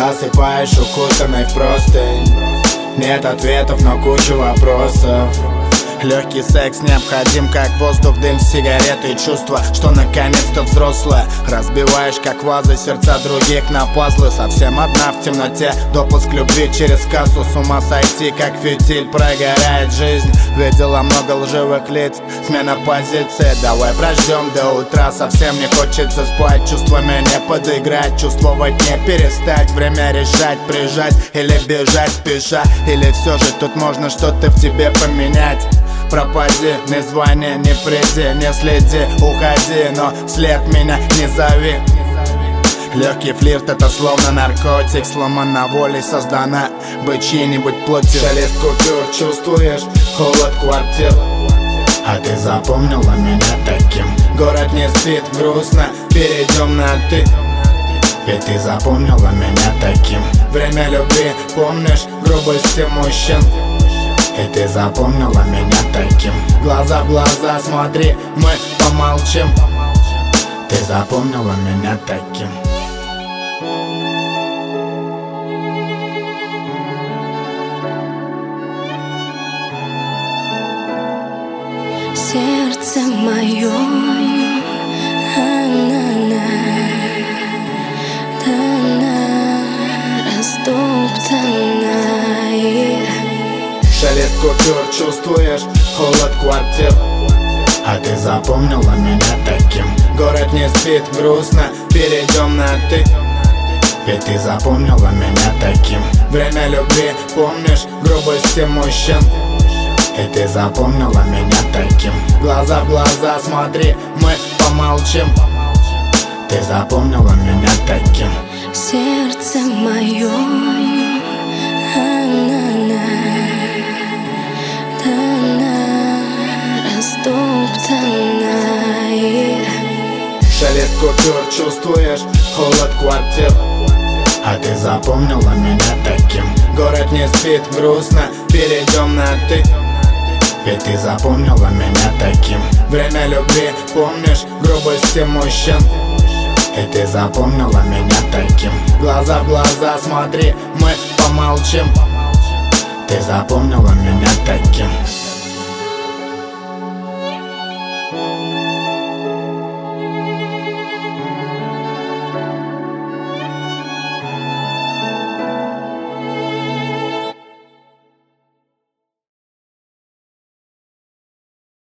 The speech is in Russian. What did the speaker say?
Засыпаешь укутанной в простынь. Нет ответов, но куча вопросов. Легкий секс необходим, как воздух, дым, сигареты. Чувство, что наконец-то взрослая. Разбиваешь, как вазы, сердца других на пазлы. Совсем одна в темноте, допуск любви через кассу. С ума сойти, как фитиль, прогорает жизнь. Видела много лживых лиц, смена позиции. Давай прождем до утра, совсем не хочется спать. Чувствами не подыграть, чувствовать не перестать. Время решать, прижать или бежать спеша. Или все же тут можно что-то в тебе поменять. Пропади, ни звони, ни приди, не следи, уходи, но вслед меня не зови. Легкий флирт — это словно наркотик, сломана волей, создана быть чьей-нибудь плотью. Шелест купюр, чувствуешь холод квартир. А ты запомнила меня таким. Город не спит, грустно, перейдем на ты. Ведь ты запомнила меня таким. Время любви, помнишь грубости мужчин. И ты запомнила меня таким. Глаза в глаза смотри, мы помолчим. Ты запомнила меня таким. Сердце мое, растоптанное. Шелест купюр, чувствуешь холод квартир. А ты запомнила меня таким. Город не спит, грустно, перейдем на ты. Ведь ты запомнила меня таким. Время любви, помнишь грубости мужчин. И ты запомнила меня таким. Глаза в глаза смотри, мы помолчим. Ты запомнила меня таким. Сердце мое, растоптанное. Шелест купюр, чувствуешь холод квартир. А ты запомнила меня таким. Город не спит, грустно, перейдем на ты. Ведь ты запомнила меня таким. Время любви, помнишь грубости мужчин. И ты запомнила меня таким. Глаза в глаза смотри, мы помолчим. Ты запомнила меня таким.